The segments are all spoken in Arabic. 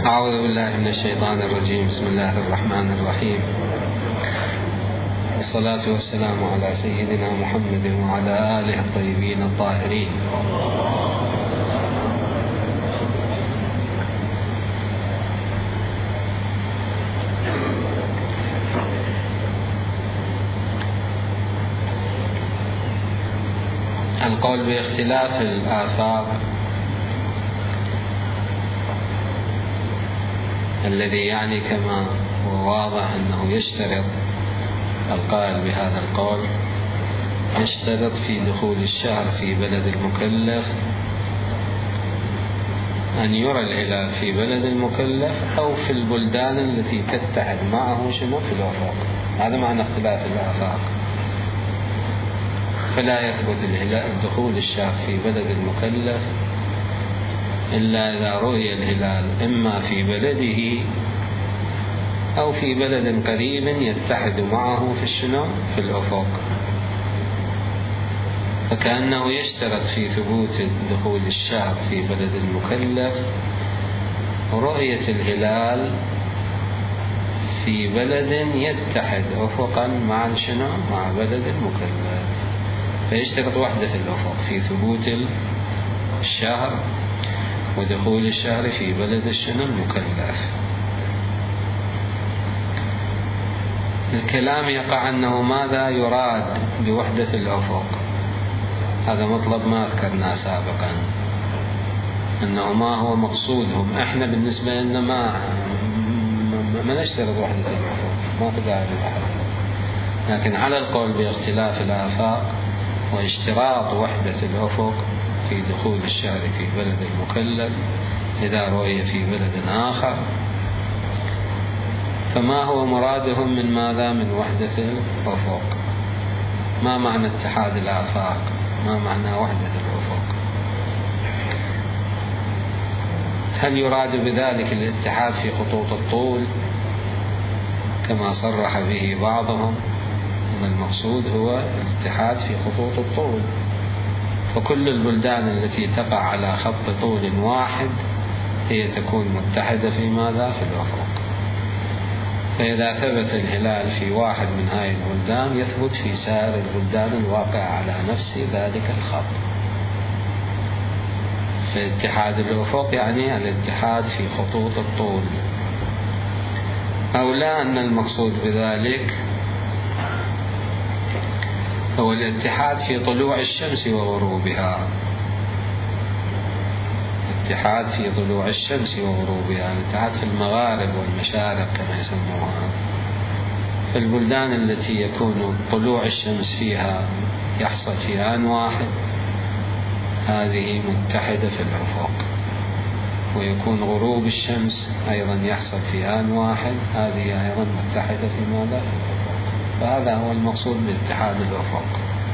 أعوذ بالله من الشيطان الرجيم. بسم الله الرحمن الرحيم، والصلاة والسلام على سيدنا محمد وعلى آله الطيبين الطاهرين. القول باختلاف الآفاق الذي يعني كما هو واضح أنه يشترط القائل بهذا القول يشترط في دخول الشهر في بلد المكلف أن يرى الهلال في بلد المكلف أو في البلدان التي تتحد معه شنو في الأفق. هذا معنى اختلاف الآفاق. فلا يثبت دخول الشهر في بلد المكلف إلا إذا رؤي الهلال إما في بلده أو في بلد قريب يتحد معه في الأفق. فكأنه يشترط في ثبوت دخول الشهر في بلد المكلف رؤية الهلال في بلد يتحد أفقا مع مع بلد المكلف. فيشترط وحدة الأفق في ثبوت الشهر ودخول الشهر في بلد المكلف. الكلام يقع أنه ماذا يراد بوحدة الأفق. هذا مطلب ما ذكرناه سابقا، أنه ما هو مقصودهم. احنا بالنسبة لنا ما نشترط وحدة الأفق، ما في داعي للأحد. لكن على القول باختلاف الآفاق واشتراط وحدة الأفق في دخول الشهر في بلد المكلف إذا رؤي في بلد آخر، فما هو مرادهم من ماذا؟ من وحدة الأفق. ما معنى اتحاد الآفاق؟ ما معنى وحدة الأفق؟ هل يراد بذلك الاتحاد في خطوط الطول كما صرح به بعضهم؟ أن المقصود هو الاتحاد في خطوط الطول، فكل البلدان التي تقع على خط طول واحد هي تكون متحدة في ماذا؟ في الأفق. فإذا ثبت الهلال في واحد من هذه البلدان يثبت في سائر البلدان الواقعة على نفس ذلك الخط. فاتحاد الأفق يعني الاتحاد في خطوط الطول. أو لا أن المقصود بذلك هو الاتحاد في طلوع الشمس وغروبها. الاتحاد في طلوع الشمس وغروبها، الاتحاد في المغارب والمشارق كما يسموها. في البلدان التي يكون طلوع الشمس فيها يحصل في آن واحد هذه متحدة في الأفق، ويكون غروب الشمس أيضا يحصل في آن واحد هذه أيضا متحدة في ماذا؟ في الأفق. فهذا هو المقصود باتحاد الأفق.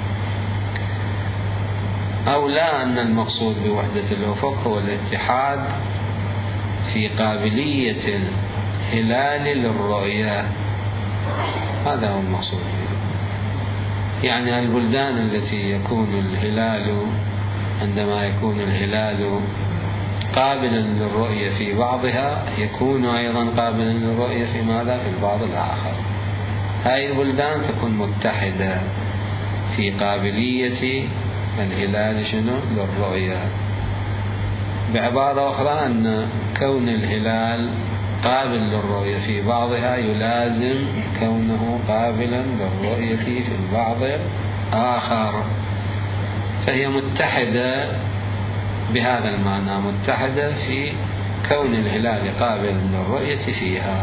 أو لا أن المقصود بوحدة الأفق هو الاتحاد في قابلية الهلال للرؤية. هذا هو المقصود به. يعني البلدان التي يكون الهلال عندما يكون الهلال قابلا للرؤية في بعضها يكون أيضا قابلا للرؤية في ماذا؟ في البعض الآخر. هذه البلدان تكون متحدة في قابلية الهلال للرؤية. بعبارة أخرى أن كون الهلال قابل للرؤية في بعضها يلازم كونه قابلا للرؤية في البعض الآخر. فهي متحدة بهذا المعنى، متحدة في كون الهلال قابل للرؤية فيها،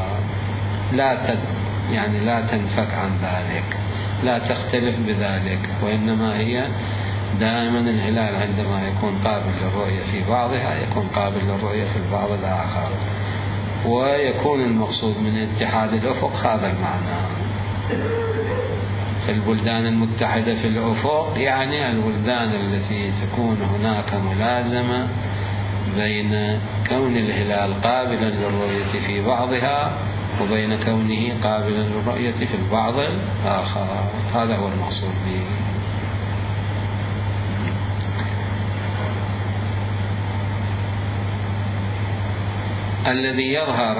لا تنفك عن ذلك، لا تختلف بذلك، وإنما هي دائما الهلال عندما يكون قابل للرؤية في بعضها يكون قابل للرؤية في البعض الآخر. ويكون المقصود من اتحاد الأفق هذا المعنى. في البلدان المتحدة في الأفق يعني البلدان التي تكون هناك ملازمة بين كون الهلال قابلا للرؤية في بعضها وبين كونه قابلا للرؤية في البعض الآخر. هذا هو المقصود به. الذي يظهر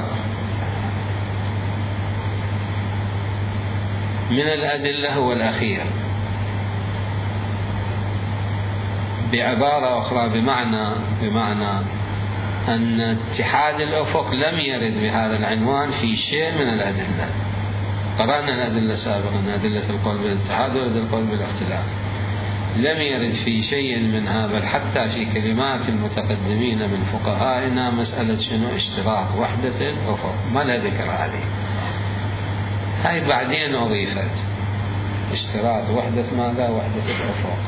من الأدلة هو الأخير، بعبارة أخرى بمعنى أن اتحاد الأفق لم يرد بهذا العنوان في شيء من الأدلة. قرأنا الأدلة سابقا، أدلة القول بالاتحاد وأدلة القول بالاختلاف، لم يرد في شيء منها، بل حتى في كلمات المتقدمين من فقهائنا مسألة شنو اشتراط وحدة الأفق، ما لها ذكر هذه، هاي بعدين أضيفت، اشتراط وحدة ماذا؟ وحدة الأفق.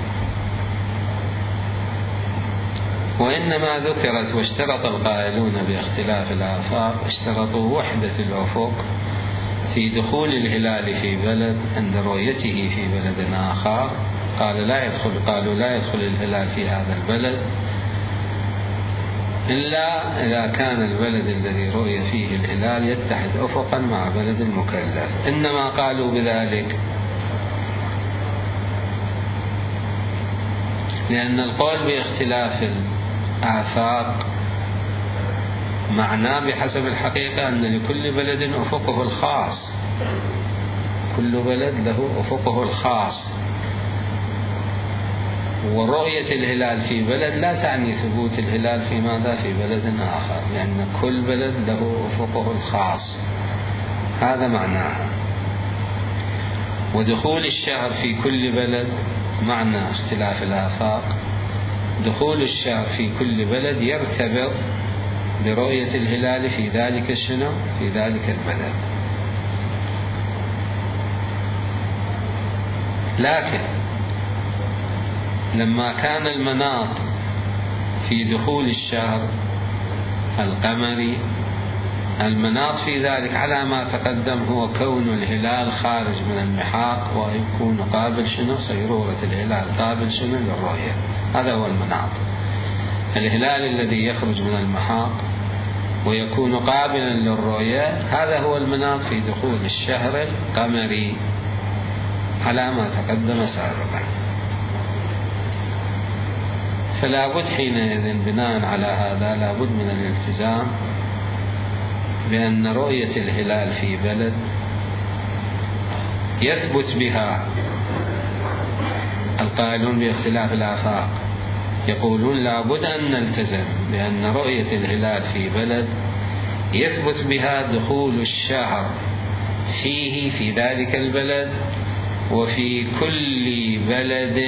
وإنما ذكرت واشترط القائلون باختلاف الآفاق، اشترطوا وحدة الأفق في دخول الهلال في بلد عند رؤيته في بلد آخر. قالوا لا يدخل الهلال في هذا البلد إلا إذا كان البلد الذي رؤي فيه الهلال يتحد أفقا مع بلد المكلف. إنما قالوا بذلك لأن القول باختلاف الآفاق معناه بحسب الحقيقة أن لكل بلد أفقه الخاص، كل بلد له أفقه الخاص، ورؤية الهلال في بلد لا تعني ثبوت الهلال في ماذا؟ في بلد آخر، لأن كل بلد له أفقه الخاص، هذا معناها. ودخول الشهر في كل بلد معنى اختلاف الآفاق، دخول الشهر في كل بلد يرتبط برؤية الهلال في ذلك الشنو؟ في ذلك البلد. لكن لما كان المناط في دخول الشهر القمري، المناط في ذلك على ما تقدم هو كون الهلال خارج من المحاق ويكون قابل شنو؟ صيرورة الهلال قابل شنو؟ للرؤية، هذا هو المناط. الهلال الذي يخرج من المحاق ويكون قابلا للرؤية، هذا هو المناط في دخول الشهر القمري على ما تقدم سابقا. فلا بد حينئذ بناء على هذا لا بد من الالتزام بأن رؤية الهلال في بلد يثبت بها القائلون باختلاف الآفاق، يقولون لا بد أن نلتزم بأن رؤية الهلال في بلد يثبت بها دخول الشهر فيه في ذلك البلد، وفي كل بلد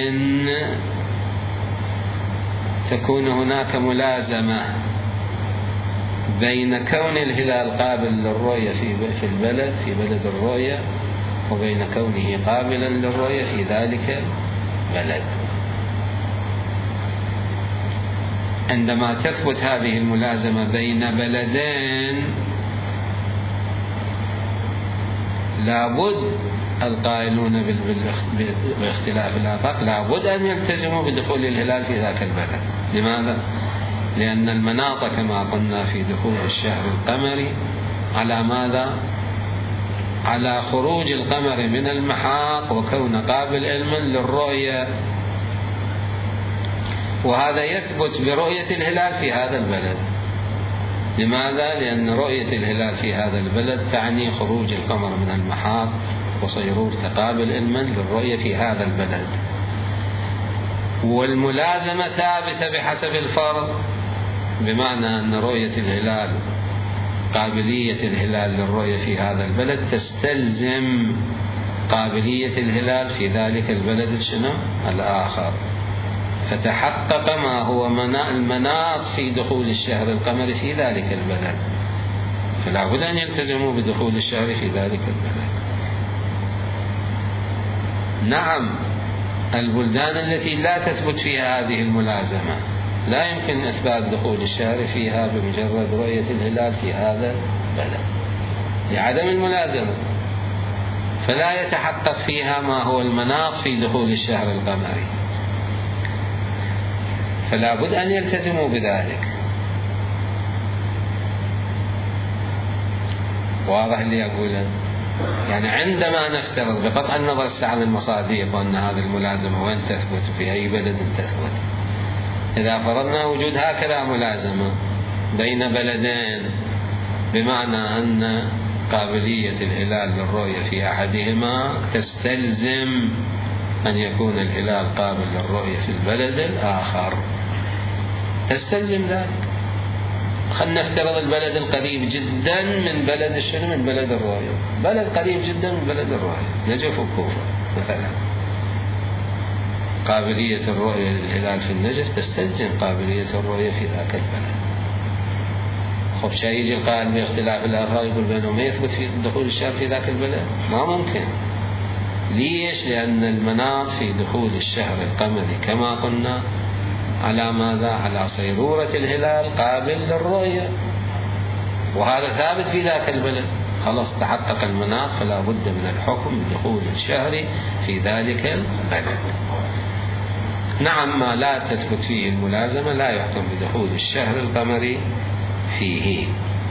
تكون هناك ملازمة بين كون الهلال قابل للرؤية في البلد، في بلد الرؤية، وبين كونه قابلا للرؤية في ذلك البلد. عندما تثبت هذه الملازمة بين بلدين، لابد القائلون باختلاف الآفاق لابد أن يلتزموا بدخول الهلال في ذاك البلد. لماذا؟ لأن المناط كما قلنا في دخول الشهر القمري على ماذا؟ على خروج القمر من المحاق وكون قابل علما للرؤية، وهذا يثبت برؤية الهلال في هذا البلد. لماذا؟ لأن رؤية الهلال في هذا البلد تعني خروج القمر من المحاق وصيرور قابل علما للرؤية في هذا البلد. والملازمة ثابتة بحسب الفرض، بمعنى أن رؤية الهلال قابلية الهلال للرؤية في هذا البلد تستلزم قابلية الهلال في ذلك البلد شنو؟ الآخر. فتحقق ما هو المناط في دخول الشهر القمري في ذلك البلد، فلا بد أن يلتزموا بدخول الشهر في ذلك البلد. نعم، البلدان التي لا تثبت فيها هذه الملازمة لا يمكن إثبات دخول الشهر فيها بمجرد رؤية الهلال في هذا البلد لعدم الملازمة، فلا يتحقق فيها ما هو المناط في دخول الشهر القمري، فلا بد أن يلتزموا بذلك. واضح اللي أقوله؟ يعني عندما نفترض بقطع النظر عن المصادق وأن هذه الملازمة وين تثبت في أي بلد تثبت، إذا فرضنا وجود هكذا ملازمة بين بلدين بمعنى أن قابلية الهلال للرؤية في أحدهما تستلزم أن يكون الهلال قابل للرؤية في البلد الآخر، تستلزم ذلك. خلنا نفترض البلد القريب جدا من بلد الشنو، من بلد الرؤية، بلد قريب جدا من بلد الرؤية، نجف وكوفة مثلا. قابلية الرؤية للهلال في النجف تستلزم قابلية الرؤية في ذاك البلد. خب شيء يجي القائل باختلاف الآفاق يقول بأنه ما يثبت في دخول الشهر في ذاك البلد؟ ما ممكن. ليش؟ لأن المناط في دخول الشهر القمري كما قلنا على ماذا؟ على صيرورة الهلال قابل للرؤية، وهذا ثابت في ذاك البلد. خلاص تحقق المناط، فلا بد من الحكم بدخول الشهر في ذلك البلد. نعم، ما لا تثبت فيه الملازمة لا يحكم بدخول الشهر القمري فيه.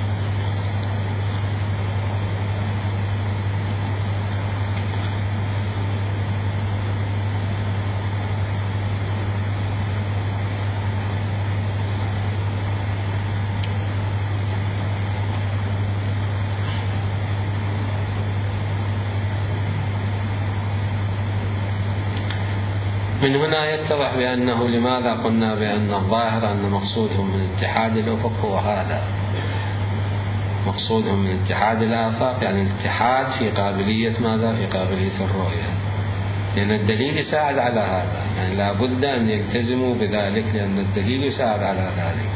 من هنا يتضح بأنه لماذا قلنا بأن الظاهر أن مقصودهم من اتحاد الأفق هو هذا، مقصودهم من اتحاد الآفاق يعني الاتحاد في قابلية ماذا؟ في قابلية الرؤية، لأن الدليل يساعد على هذا، يعني لا بد أن يلتزموا بذلك لأن الدليل يساعد على ذلك.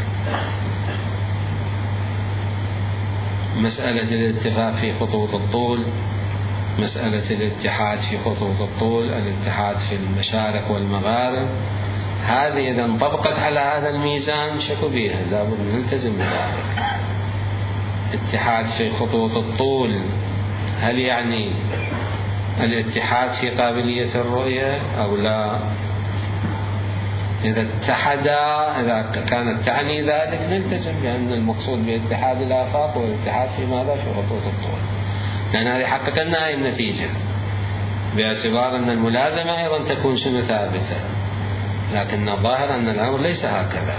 مسألة الاتفاق في خطوط الطول، مسألة الاتحاد في خطوط الطول، الاتحاد في المشارق والمغارب، هذه إذا انطبقت على هذا الميزان شكو بها، لابد نلتزم بذلك. اتحاد في خطوط الطول هل يعني الاتحاد في قابلية الرؤية أو لا؟ إذا اتحدا، إذا كانت تعني ذلك نلتزم بأن المقصود باتحاد الآفاق والاتحاد في ماذا؟ في خطوط الطول، لأن هذه حقق لنا هذه النتيجة، باعتبار أن الملازمة أيضا تكون شنو ثابتة. لكن الظاهر أن الأمر ليس هكذا،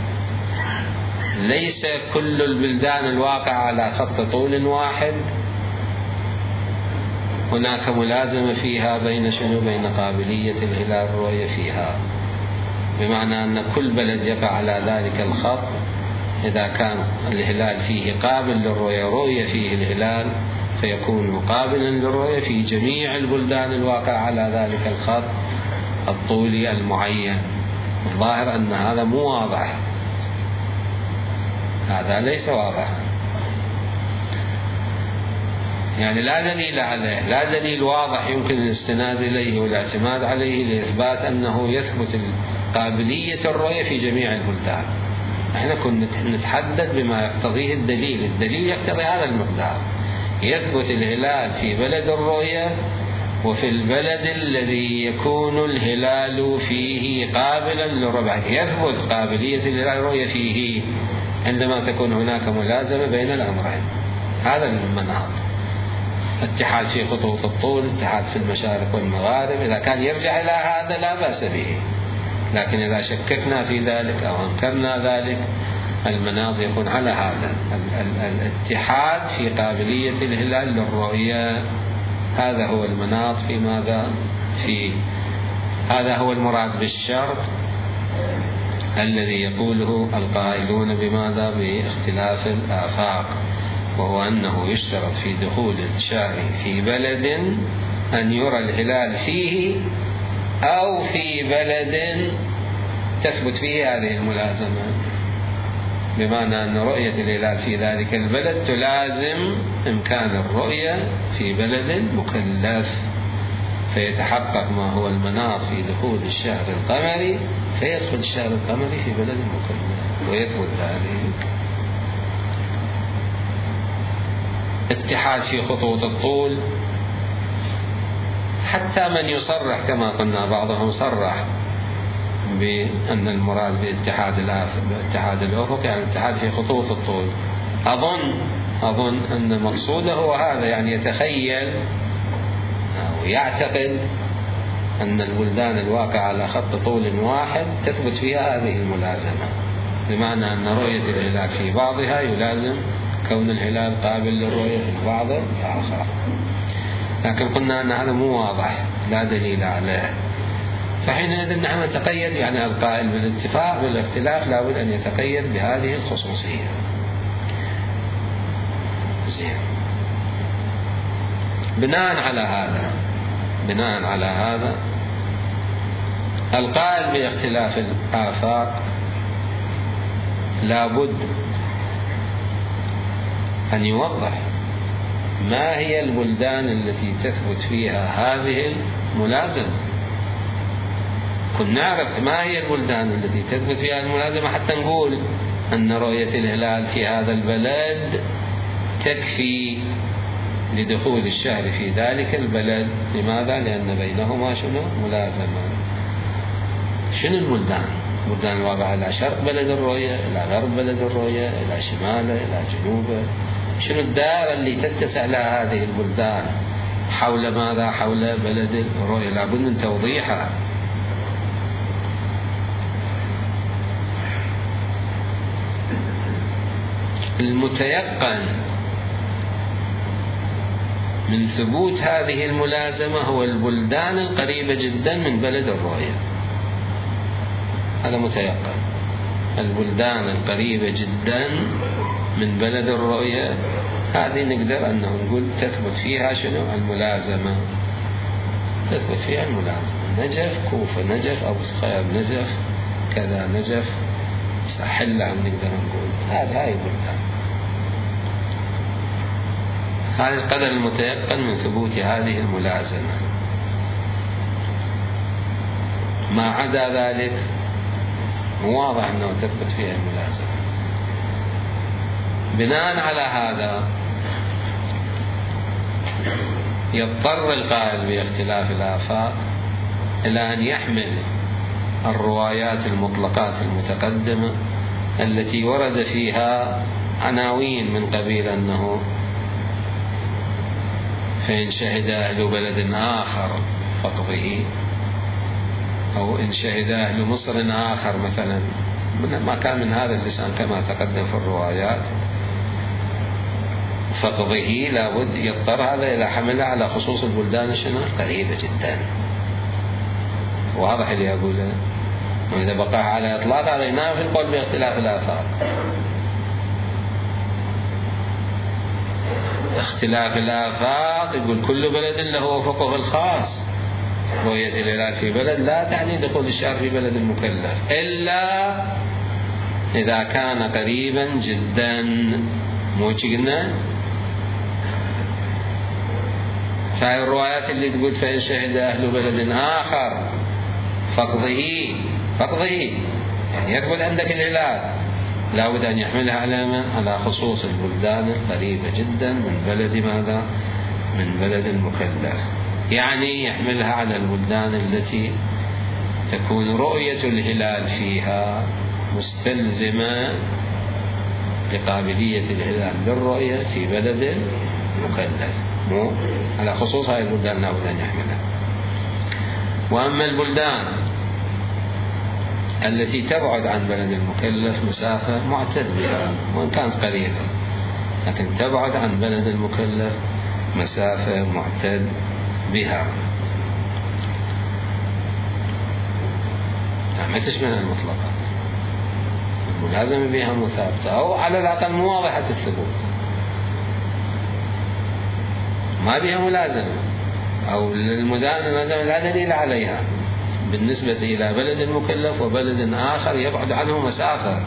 ليس كل البلدان الواقعة على خط طول واحد هناك ملازمة فيها بين شنو؟ بين قابلية الهلال الرؤية فيها، بمعنى أن كل بلد يقع على ذلك الخط إذا كان الهلال فيه قابل للرؤية، رؤية فيه الهلال، فيكون قابلا للرؤية في جميع البلدان الواقع على ذلك الخط الطولي المعين. الظاهر أن هذا مو واضح، هذا ليس واضح، يعني لا دليل عليه، لا دليل واضح يمكن الاستناد إليه والاعتماد عليه لإثبات أنه يثبت قابلية الرؤية في جميع البلدان. احنا كنا نتحدث بما يقتضيه الدليل، الدليل يقتضي هذا المقدار، يثبت الهلال في بلد الرؤية وفي البلد الذي يكون الهلال فيه قابلا للرؤية، يثبت قابلية الهلال الرؤية فيه عندما تكون هناك ملازمة بين الأمرين. هذا المناط، اتحاد في خطوط الطول، اتحاد في المشارق والمغارب، إذا كان يرجع إلى هذا لا بأس به، لكن إذا شككنا في ذلك أو أنكرنا ذلك المناط يكون على هذا الاتحاد في قابلية الهلال للرؤية. هذا هو المناط في ماذا؟ في هذا هو المراد بالشرط الذي يقوله القائلون بماذا؟ باختلاف الآفاق، وهو أنه يشترط في دخول الشهر في بلد أن يرى الهلال فيه أو في بلد تثبت فيه هذه الملازمة، بمعنى أن رؤية الهلال في ذلك البلد تلازم إمكان الرؤية في بلد مكلف، فيتحقق ما هو المناط في دخول الشهر القمري، فيدخل الشهر القمري في بلد مكلف ويثبت ذلك. اتحاد في خطوط الطول، حتى من يصرح كما قلنا، بعضهم صرح بأن المراد باتحاد الأفق يعني الاتحاد في خطوط الطول. أظن أن مقصوده هو هذا، يعني يتخيل أو يعتقد أن البلدان الواقعة على خط طول واحد تثبت فيها هذه الملازمة، بمعنى أن رؤية الهلال في بعضها يلازم كون الهلال قابل للرؤية في البعض الآخر. لكن قلنا أن هذا مو واضح، لا دليل عليه، فحينئذ نحن نتقيد، يعني القائل بالاتفاق بالاختلاف لابد أن يتقيد بهذه الخصوصية. زين. بناء على هذا القائل باختلاف الآفاق لابد أن يوضح ما هي البلدان التي تثبت فيها هذه الملازمة. كنا نعرف ما هي البلدان التي تثبت فيها الملازمة حتى نقول أن رؤية الهلال في هذا البلد تكفي لدخول الشهر في ذلك البلد. لماذا؟ لأن بينهما شنو؟ ملازمة. شنو البلدان؟ البلدان الواقعة إلى شرق بلد الرؤية، إلى غرب بلد الرؤية، إلى شماله، إلى جنوبه. شنو الدائرة اللي تتسع لها هذه البلدان؟ حول ماذا؟ حول بلد الرؤية. لابد من توضيحها. المتيقن من ثبوت هذه الملازمة هو البلدان القريبة جدا من بلد الرؤية. هذا متيقن. البلدان القريبة جدا من بلد الرؤية هذه نقدر أنه نقول تثبت فيها شنو؟ الملازمة. تثبت فيها الملازمة. نجف، كوفة، نجف، أبو صخير، نجف، كذا، نجف، حلة، نقدر نقول هاي البلدان. هذا القدر المتيقن من ثبوت هذه الملازمة. ما عدا ذلك واضح أنه تثبت فيها الملازمة. بناء على هذا يضطر القائل باختلاف الآفاق إلى أن يحمل الروايات المطلقات المتقدمة التي ورد فيها عناوين من قبيل أنه فإن شهد أهل بلد آخر فقضه، أو إن شهد أهل مصر آخر مثلا، ما كان من هذا اللسان كما تقدم في الروايات، فقضه لابد يضطر هذا إلى حمله على خصوص البلدان قريبة جدا. واضح اللي أقوله؟ وإذا بقى على إطلاق هذا ينافي القول باختلاف الآفاق. اختلاف الآفاق يقول كل بلد له أفقه الخاص. رؤية الهلال في بلد لا تعني دخول الشهر في بلد المكلف إلا إذا كان قريبا جدا. مو قلنا؟ فهي الروايات اللي تقول فإن شهد أهل بلد آخر فقضه يعني يثبت عندك الهلال، لابد أن يحملها على خصوص البلدان القريبة جدا من بلد ماذا؟ من بلد المكلف. يعني يحملها على البلدان التي تكون رؤية الهلال فيها مستلزمة لقابلية الهلال للرؤية في بلد المكلف. مو على خصوص هذه البلدان لابد أن يحملها. وأما البلدان التي تبعد عن بلد المكلف مسافة معتد بها وإن كانت قريبة، لكن تبعد عن بلد المكلف مسافة معتد بها، ما تشمل المطلقات، الملازمة بها مثابتة أو على الأقل مواضحة الثبوت، ما بها ملازمة أو الملازمة لا دليل عليها بالنسبة إلى بلد المكلف وبلد آخر يبعد عنه مسافة.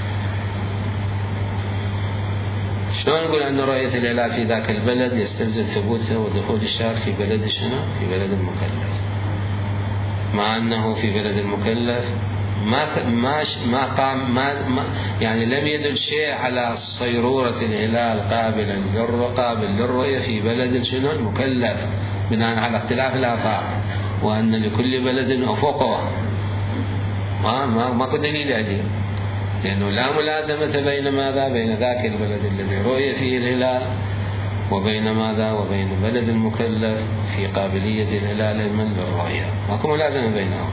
شلون نقول أن رؤية الهلال في ذاك البلد يستلزم ثبوته ودخول الشهر في بلد شنو؟ في بلد المكلف، مع أنه في بلد المكلف ما يعني لم يدل شيء على صيرورة الهلال قابل للرؤية في بلد شنو؟ المكلف، بناء على اختلاف الآفاق، وأن لكل بلد أفقه. ماكو دليل عليه، لأنه لا ملازمة بين ماذا؟ بين ذاك البلد الذي رؤي فيه الهلال وبين ماذا؟ وبين بلد المكلف في قابلية الهلال من للرؤية، ماكو ملازمة بينهم.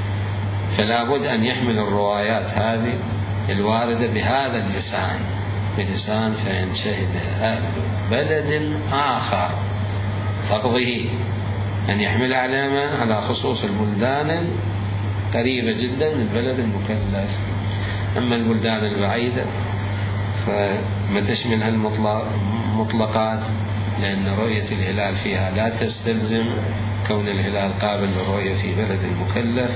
فلا بد أن يحمل الروايات هذه الواردة بهذا اللسان بلسان فإن شهد أهل بلد آخر تقضيه أن يحمل على خصوص البلدان القريبة جدا من البلد المكلف. أما البلدان البعيدة فما تشملها المطلقات، لأن رؤية الهلال فيها لا تستلزم كون الهلال قابل للرؤية في بلد المكلف،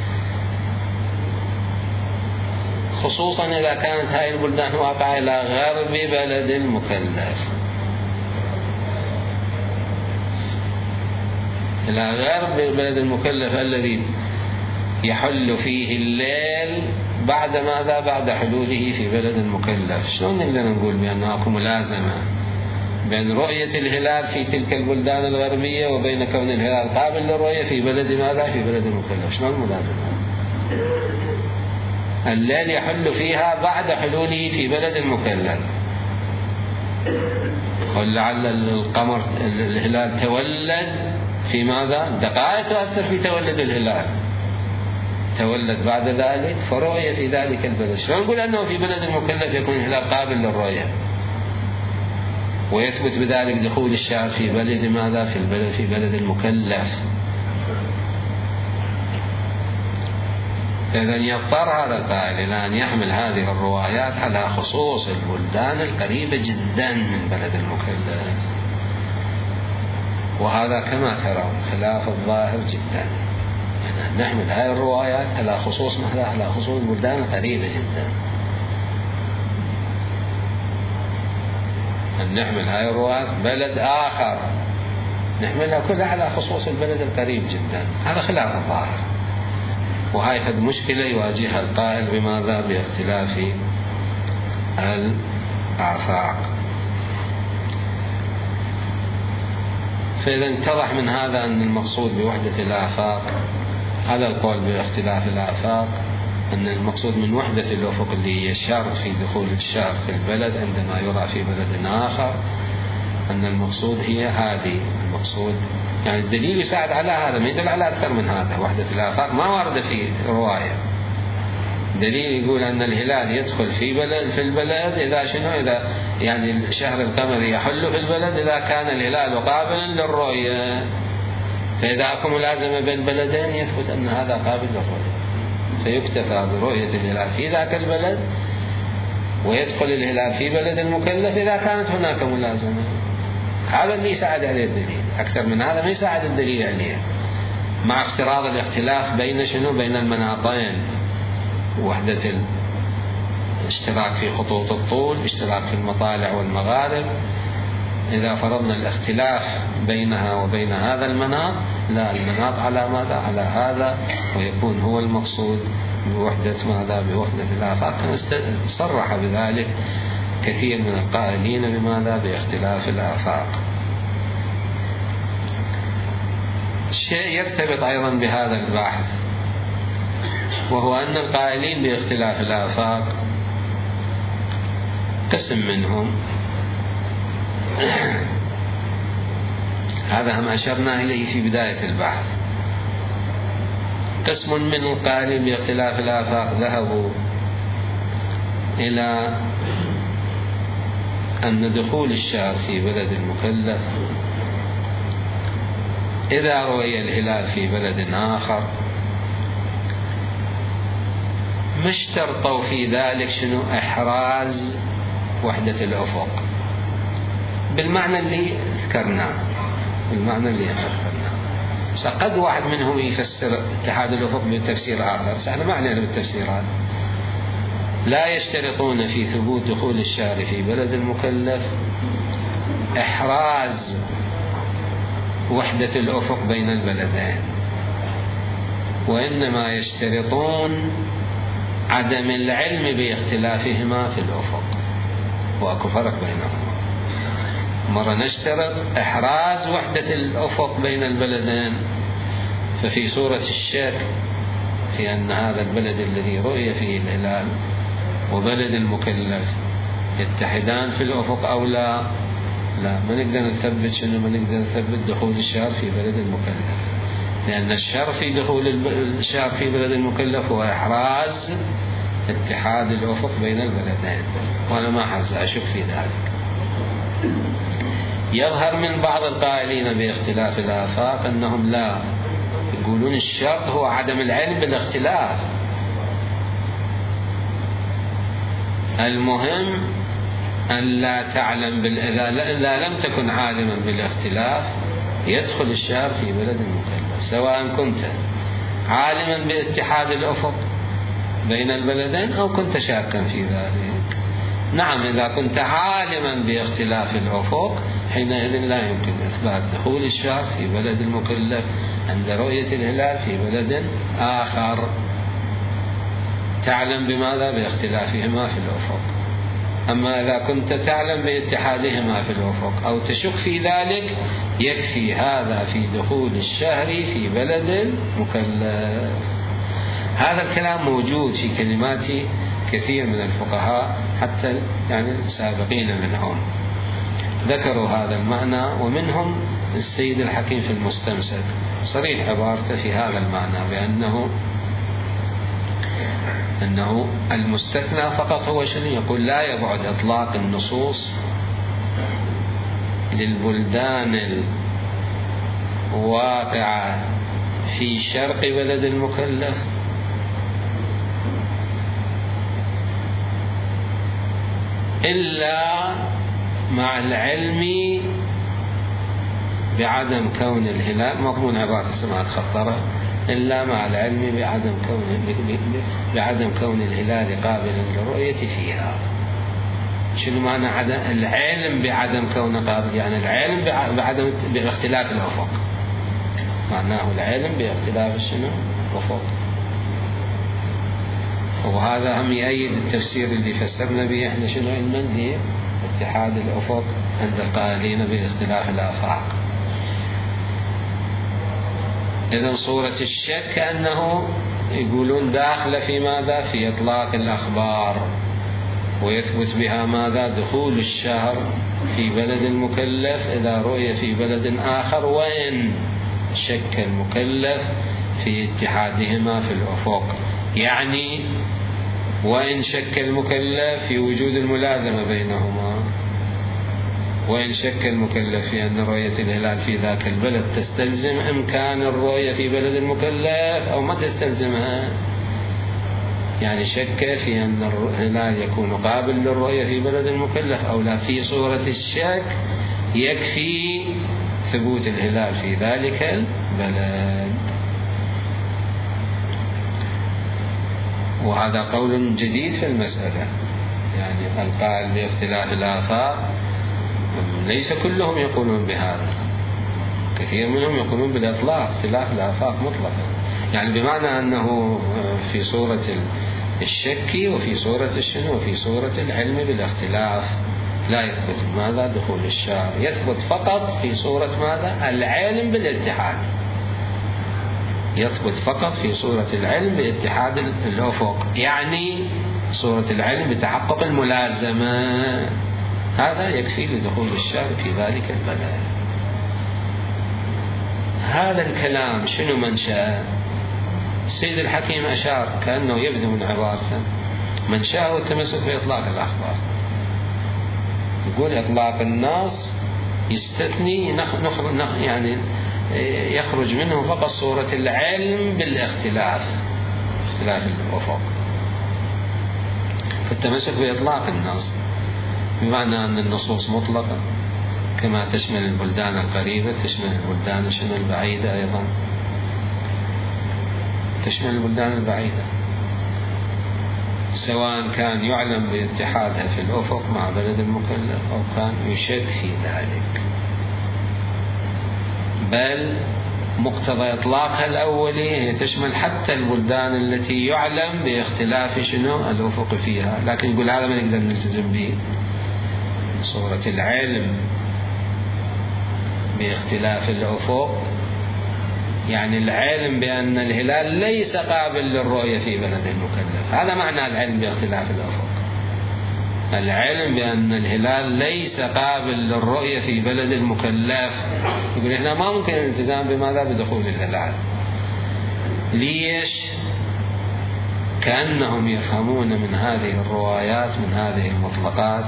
خصوصا إذا كانت هذه البلدان واقعة إلى غرب بلد المكلف، إلى غرب بلد المكلف الذي يحل فيه الليل بعد ماذا؟ بعد حلوله في بلد المكلف. شلون نقدر نقول بأن اكو ملازمة بين رؤية الهلال في تلك البلدان الغربية وبين كون الهلال قابل للرؤية في بلد ماذا؟ في بلد المكلف. شلون ملازمة؟ الليل يحل فيها بعد حلوله في بلد المكلف، قل لعل القمر الهلال تولد في ماذا؟ دقائق تؤثر في تولد الهلال، تولد بعد ذلك فرؤية في ذلك البلد. شلون نقول أنه في بلد المكلف يكون الهلال قابل للرؤية ويثبت بذلك دخول الشهر في بلد ماذا؟ في بلد المكلف. إذن يضطر هذا القائل إلى أن يحمل هذه الروايات على خصوص البلدان القريبة جدا من بلد المكلف، وهذا كما ترون خلاف الظاهر جدا. يعني نحمل هذه الروايات على خصوص ماذا؟ على خصوص البلدان القريبة جدا. أن نحمل هذه الروايات بلد آخر نحملها كلها على خصوص البلد القريب جدا، هذا خلاف الظاهر، وهاي قد مشكلة يواجهها القائل بماذا؟ باختلاف الآفاق. فإذا اتضح من هذا أن المقصود بوحدة الآفاق، هذا القول باختلاف الآفاق، أن المقصود من وحدة الأفق اللي هي شرط في دخول الشهر في البلد عندما يرى في بلد آخر، أن المقصود هي هذه المقصود. يعني الدليل يساعد على هذا، ما يدل على أكثر من هذا. وحدة الآفاق ما ورد في رواية دليل يقول أن الهلال يدخل في البلد إذا شنو؟ إذا يعني الشهر القمري يحل في البلد إذا كان الهلال قابلا للرؤية. فإذا أكو ملازمة بين بلدين يثبت أن هذا قابل للرؤية، فيكتفى برؤية الهلال في ذاك البلد ويدخل الهلال في بلد المكلف إذا كانت هناك ملازمة. هذا اللي يساعد عليه الدليل، أكثر من هذا ما يساعد الدليل عليه، مع افتراض الاختلاف بين شنو؟ بين المناطين، وحدة الاشتراك في خطوط الطول، اشتراك في المطالع والمغارب. إذا فرضنا الاختلاف بينها وبين هذا المناط، لا، المناط على ماذا؟ على هذا، ويكون هو المقصود بوحدة ماذا؟ بوحدة الآفاق. صرح بذلك كثير من القائلين بماذا؟ باختلاف الآفاق. شيء يرتبط أيضا بهذا البحث، وهو أن القائلين باختلاف الآفاق قسم منهم، هذا هم أشرنا إليه في بداية البحث، قسم من القائلين باختلاف الآفاق ذهبوا إلى أن دخول الشهر في بلد المكلف إذا رؤي الهلال في بلد آخر ما اشترطوا في ذلك شنو؟ إحراز وحدة الأفق بالمعنى اللي ذكرناه، قد واحد منهم يفسر اتحاد الأفق بتفسير آخر، احنا ما علينا بالتفسيرات. لا يشترطون في ثبوت دخول الشهر في بلد المكلف إحراز وحدة الأفق بين البلدين، وإنما يشترطون عدم العلم باختلافهما في الأفق، وأكو فرق بينهما. مرة نشترط إحراز وحدة الأفق بين البلدين، ففي صورة الشك في أن هذا البلد الذي رؤي فيه الهلال وبلد المكلف يتحدان في الأفق أو لا، ما نقدر نثبت شنو؟ ما نقدر نثبت دخول الشهر في بلد المكلف، لأن الشرط في دخول الشهر في بلد المكلف هو إحراز اتحاد الأفق بين البلدين، وأنا ما أشك في ذلك. يظهر من بعض القائلين باختلاف الآفاق أنهم لا، يقولون الشرط هو عدم العلم بالاختلاف، المهم أن لا تعلم إذا لم تكن عالما بالاختلاف يدخل الشهر في بلد المكلف، سواء كنت عالما باتحاد الأفق بين البلدين أو كنت شاكا في ذلك. نعم، إذا كنت عالما باختلاف الأفق حينئذ لا يمكن إثبات دخول الشهر في بلد المكلف عند رؤية الهلال في بلد آخر. تعلم بماذا؟ باختلافهما في الأفق. أما إذا كنت تعلم باتحادهما في الأفق أو تشك في ذلك يكفي هذا في دخول الشهر في بلد مكلف. هذا الكلام موجود في كلمات كثير من الفقهاء، حتى يعني السابقين منهم ذكروا هذا المعنى، ومنهم السيد الحكيم في المستمسك صريح عبارته في هذا المعنى بأنه المستثنى فقط هو شنو؟ يقول لا يبعد إطلاق النصوص للبلدان الواقعة في شرق بلد المكلف إلا مع العلم بعدم كون الهلال، مضمون عبارة سمعت خطرة، إلا مع العلم بعدم كون الهلال قابلا للرؤية فيها. شنو معنى العلم بعدم كونه قابل؟ يعني العلم بعدم باختلاف الأفق، معناه العلم باختلاف شنو؟ الأفق. وهذا هم يؤيد التفسير اللي فسرنا به احنا شنو علما هي اتحاد الأفق عند القائلين باختلاف الآفاق. إذن صورة الشك أنه يقولون داخل في ماذا؟ في إطلاق الأخبار، ويثبت بها ماذا؟ دخول الشهر في بلد المكلف إذا رؤي في بلد آخر، وإن شك المكلف في اتحادهما في الأفق، يعني وإن شك المكلف في وجود الملازمة بينهما، وإن شك المكلف في أن رؤية الهلال في ذاك البلد تستلزم إمكان الرؤية في بلد المكلف أو ما تستلزمها، يعني شك في أن الهلال يكون قابل للرؤية في بلد المكلف أو لا. في صورة الشك يكفي ثبوت الهلال في ذلك البلد. وهذا قول جديد في المسألة، يعني القائل باختلاف الآفاق ليس كلهم يقولون بهذا، كثير منهم يقولون بالإطلاق اختلاف الآفاق مطلقا، يعني بمعنى أنه في صورة الشك وفي صورة الشنو وفي صورة العلم بالاختلاف لا يثبت ماذا؟ دخول الشهر، يثبت فقط في صورة ماذا؟ العلم بالاتحاد، يثبت فقط في صورة العلم باتحاد الأفق، يعني صورة العلم بتحقق الملازمة، هذا يكفي لدخول الشهر في ذلك البلد. هذا الكلام شنو منشأ؟ السيد الحكيم أشار كأنه يبدو من عبارته منشأه التمسك بإطلاق الأخبار، يقول إطلاق النص يستثني يعني يخرج منه فقط صورة العلم بالاختلاف، اختلاف الأفق، فالتمسك بإطلاق النص بمعنى أن النصوص مطلقة كما تشمل البلدان القريبة، تشمل البلدان شنو البعيدة، أيضا تشمل البلدان البعيدة، سواء كان يعلم باتحادها في الأفق مع بلد المكلف أو كان يشك في ذلك، بل مقتضى إطلاقها الأولي هي تشمل حتى البلدان التي يعلم باختلاف شنو الأفق فيها، لكن يقول هذا ما نقدر نلتزم به. صورة العلم باختلاف الأفق يعني العلم بأن الهلال ليس قابل للرؤية في بلد المكلف، هذا معنى العلم باختلاف الأفق، العلم بأن الهلال ليس قابل للرؤية في بلد المكلف. يقول إحنا ما ممكن الالتزام بماذا؟ بدخول الهلال. ليش؟ كأنهم يفهمون من هذه الروايات، من هذه المطلقات،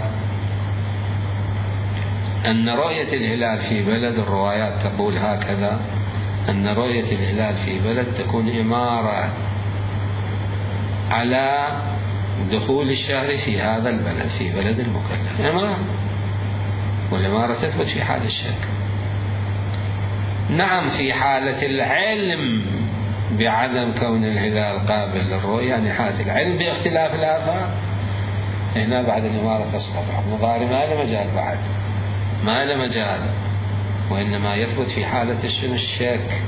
أن رؤية الهلال في بلد، الروايات تقول هكذا، أن رؤية الهلال في بلد تكون إمارة على دخول الشهر في هذا البلد، في بلد المكلف، إمارة، والإمارة تثبت في حال الشك. نعم في حالة العلم بعدم كون الهلال قابل للرؤية، يعني حالة العلم باختلاف الآفاق، هنا بعد الإمارة تسقط، حكم ظاهري ما له مجال، بعد ما له مجال، وإنما يثبت في حالة الشك.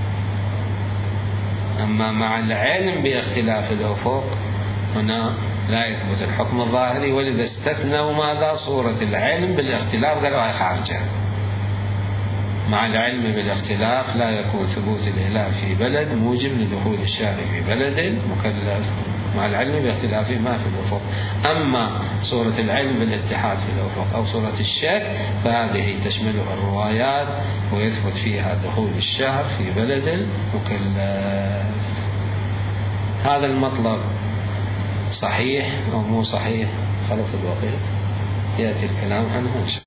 أما مع العلم باختلاف الأفق هنا لا يثبت الحكم الظاهري، ولذا استثنوا ماذا؟ صورة العلم بالاختلاف، قالوا هاي خارجة. مع العلم بالاختلاف لا يكون ثبوت الهلال في بلد موجب لدخول الشهر في بلد مكلف، مع العلم باختلافه ما في الأفق. أما صورة العلم بالاتحاد في الأفق أو صورة الشك فهذه تشملها الروايات ويثبت فيها دخول الشهر في بلد مكلف. هذا المطلب صحيح أو مو صحيح؟ خلص الوقت، يأتي الكلام عنه إن شاء الله.